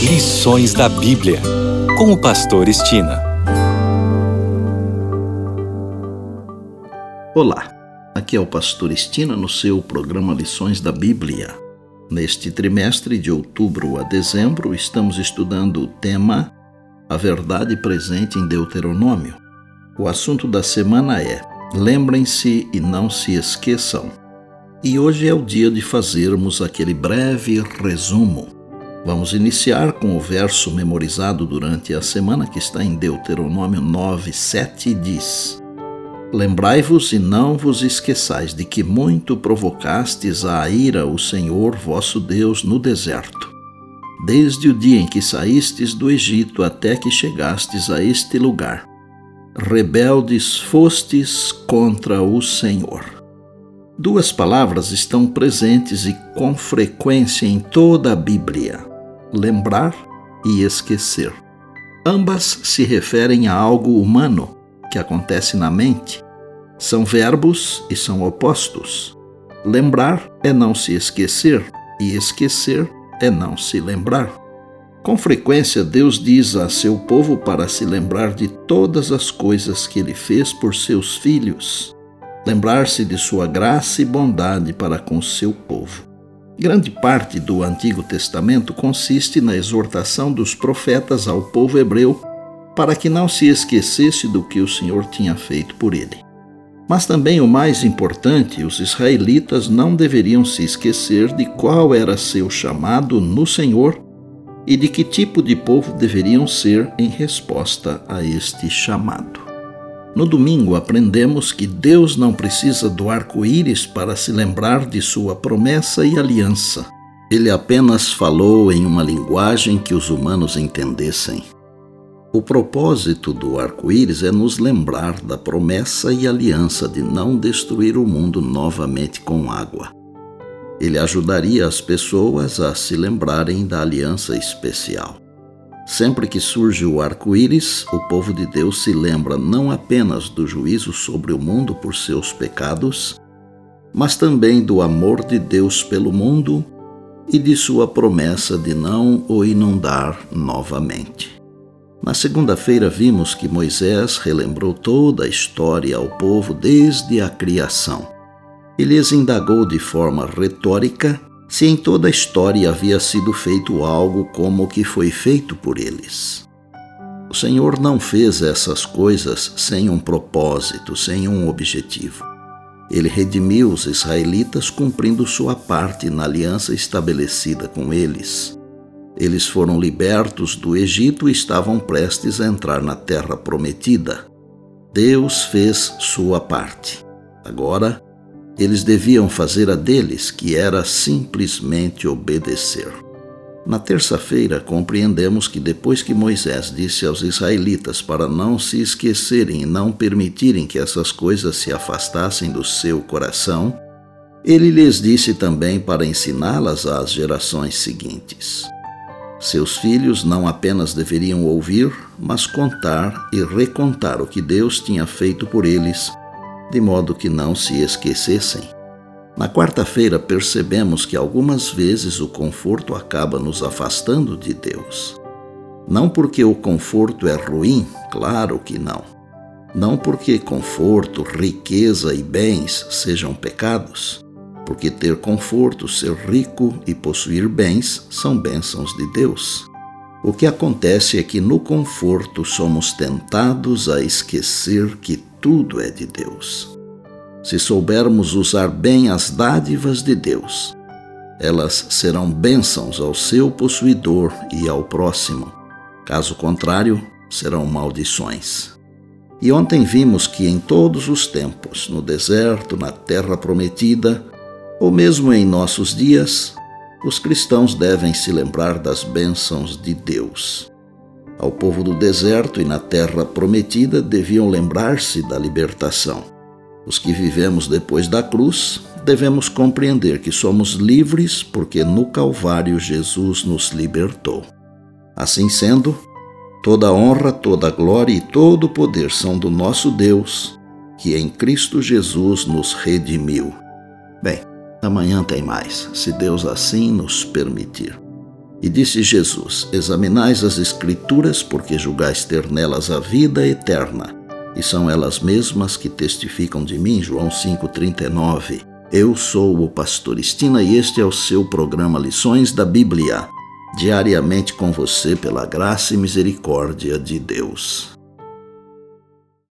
Lições da Bíblia, com o pastor Estina. Olá, aqui é o pastor Estina no seu programa Lições da Bíblia. Neste trimestre de outubro a dezembro, estamos estudando o tema A Verdade Presente em Deuteronômio. O assunto da semana é Lembrem-se e não se esqueçam. E hoje é o dia de fazermos aquele breve resumo. Vamos iniciar com o verso memorizado durante a semana que está em Deuteronômio 9:7 e diz: Lembrai-vos e não vos esqueçais de que muito provocastes à ira o Senhor vosso Deus no deserto, desde o dia em que saístes do Egito até que chegastes a este lugar. Rebeldes fostes contra o Senhor. Duas palavras estão presentes e com frequência em toda a Bíblia: lembrar e esquecer. Ambas se referem a algo humano que acontece na mente. São verbos e são opostos. Lembrar é não se esquecer e esquecer é não se lembrar. Com frequência, Deus diz a seu povo para se lembrar de todas as coisas que Ele fez por seus filhos. Lembrar-se de sua graça e bondade para com seu povo. Grande parte do Antigo Testamento consiste na exortação dos profetas ao povo hebreu para que não se esquecesse do que o Senhor tinha feito por ele. Mas também o mais importante, os israelitas não deveriam se esquecer de qual era seu chamado no Senhor e de que tipo de povo deveriam ser em resposta a este chamado. No domingo aprendemos que Deus não precisa do arco-íris para se lembrar de sua promessa e aliança. Ele apenas falou em uma linguagem que os humanos entendessem. O propósito do arco-íris é nos lembrar da promessa e aliança de não destruir o mundo novamente com água. Ele ajudaria as pessoas a se lembrarem da aliança especial. Sempre que surge o arco-íris, o povo de Deus se lembra não apenas do juízo sobre o mundo por seus pecados, mas também do amor de Deus pelo mundo e de sua promessa de não o inundar novamente. Na segunda-feira vimos que Moisés relembrou toda a história ao povo desde a criação. Ele lhes indagou de forma retórica se em toda a história havia sido feito algo como o que foi feito por eles. O Senhor não fez essas coisas sem um propósito, sem um objetivo. Ele redimiu os israelitas cumprindo sua parte na aliança estabelecida com eles. Eles foram libertos do Egito e estavam prestes a entrar na terra prometida. Deus fez sua parte. Agora, eles deviam fazer a deles, que era simplesmente obedecer. Na terça-feira, compreendemos que depois que Moisés disse aos israelitas para não se esquecerem e não permitirem que essas coisas se afastassem do seu coração, ele lhes disse também para ensiná-las às gerações seguintes. Seus filhos não apenas deveriam ouvir, mas contar e recontar o que Deus tinha feito por eles, de modo que não se esquecessem. Na quarta-feira percebemos que algumas vezes o conforto acaba nos afastando de Deus. Não porque o conforto é ruim, claro que não. Não porque conforto, riqueza e bens sejam pecados, porque ter conforto, ser rico e possuir bens são bênçãos de Deus. O que acontece é que no conforto somos tentados a esquecer que tudo é de Deus. Se soubermos usar bem as dádivas de Deus, elas serão bênçãos ao seu possuidor e ao próximo. Caso contrário, serão maldições. E ontem vimos que em todos os tempos, no deserto, na terra prometida, ou mesmo em nossos dias, os cristãos devem se lembrar das bênçãos de Deus. Ao povo do deserto e na terra prometida deviam lembrar-se da libertação. Os que vivemos depois da cruz devemos compreender que somos livres porque no Calvário Jesus nos libertou. Assim sendo, toda honra, toda glória e todo o poder são do nosso Deus, que em Cristo Jesus nos redimiu. Bem, amanhã tem mais, se Deus assim nos permitir. E disse Jesus: examinais as Escrituras, porque julgais ter nelas a vida eterna, e são elas mesmas que testificam de mim. João 5,39. Eu sou o pastor Estina e este é o seu programa Lições da Bíblia, diariamente com você pela graça e misericórdia de Deus.